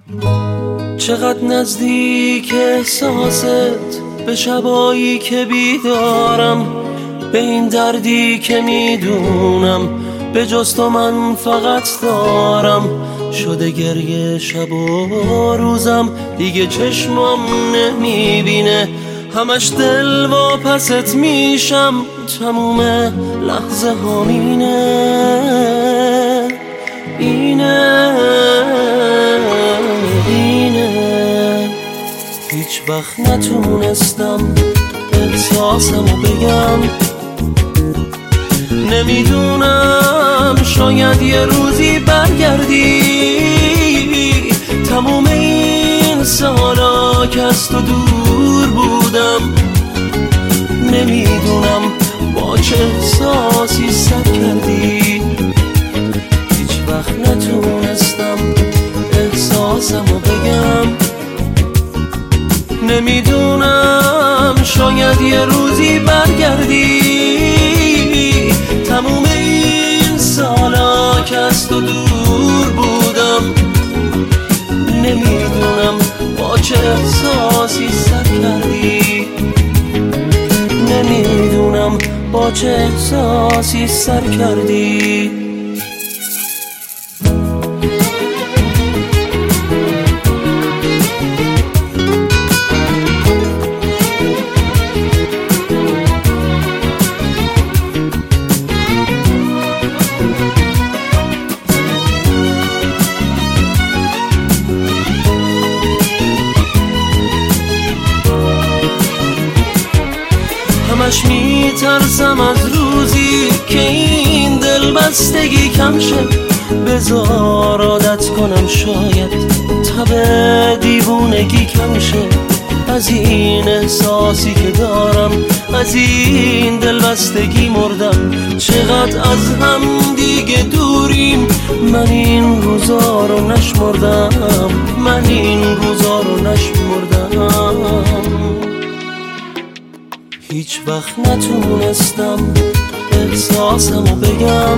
چقدر نزدیک احساست به شبایی که بیدارم، به این دردی که میدونم به جز تو من فقط دارم. شده گریه شب و روزم، دیگه چشمم نمیبینه، همش دل واپست میشم، تموم لحظه ها اینه هیچ وقت نتونستم احساسمو بگم. نمیدونم شاید یه روزی برگردی، تموم این سالا که از تو دور بودم. نمیدونم با چه احساسی سر کردی، هیچ وقت نتونستم احساسمو بگم. نمیدونم شاید یه روزی برگردی، تموم این سالا که از تو دور بودم. نمیدونم با چه احساسی سر کردی، نمیدونم با چه احساسی سر کردی. همش میترسم از روزی که این دل بستگی کم شه، بذار عادت کنم شاید تب دیوونگی کم شه. از این احساسی که دارم، از این دل بستگی مردم. چقدر از هم دیگه دوریم، من این روزا رو نشمردم، من این روزا رو نشمردم. هیچ وقت نتونستم احساسمو بگم.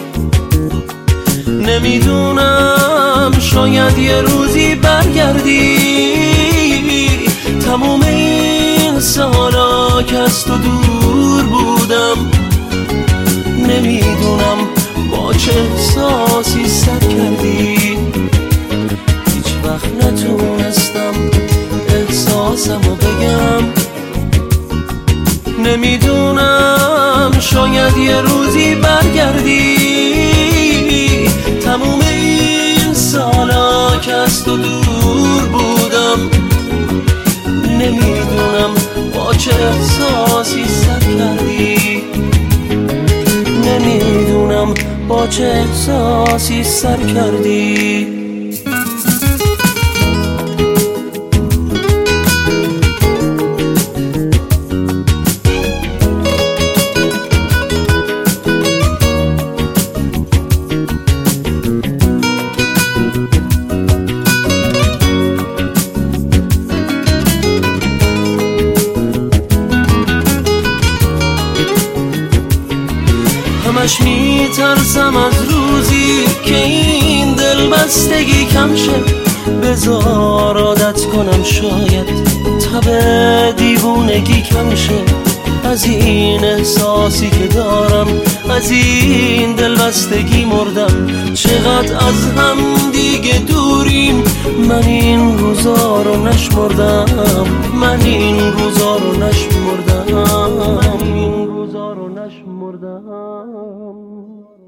نمیدونم شاید یه روزی برگردی، تموم این سالا که از تو دور بودم. نمیدونم با چه احساسی سر کردی، هیچ وقت نتونستم احساسمو بگم. نمیدونم شاید یه روزی برگردی، تموم این سالا که از تو دور بودم. نمیدونم با چه احساسی سر کردی، نمیدونم با چه احساسی سر کردی. همش میترسم از روزی که این دل بستگی کم شه، بذار عادت کنم شاید تب دیوونگی کم شه. از این احساسی که دارم، از این دل بستگی مردم. چقدر از هم دیگه دوریم، من این روزا رو نشمردم، من این روزا رو نشمردم، من این روزا رو نشمردم.